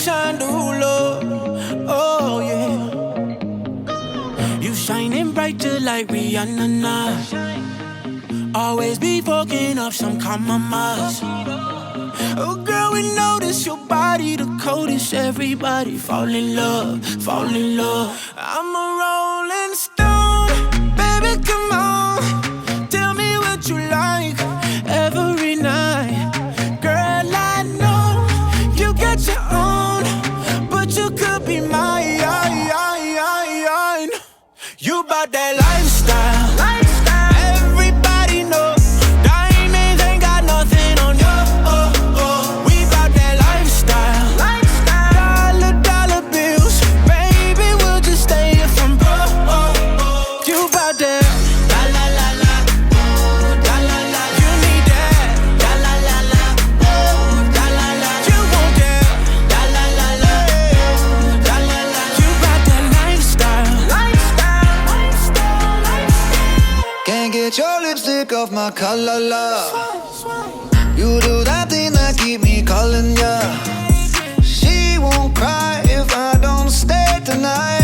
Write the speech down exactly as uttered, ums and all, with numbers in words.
shine through love. Oh yeah, you shining bright just like Rihanna now. Always be fucking up some compromise. Oh girl, we notice your body the coldest. Everybody fall in love, fall in love. I'm a rolling stone, baby, come on. Tell me what you like every night. Girl, I know you got your own, but you could be mine. You bout that lifestyle, lifestyle. Everybody know diamonds ain't got nothing on you. Oh, oh. We bout that lifestyle, lifestyle. Dollar, dollar bills, baby, we'll just stay here from broke. Oh, oh. You bout that la la la la, oh, la la la. You need that la la la la, oh, la la la. You want that la la la la, oh, la la la. You bout that lifestyle, lifestyle. Can't get your lipstick off my collar, love. You do that thing that keep me calling ya. She won't cry if I don't stay tonight.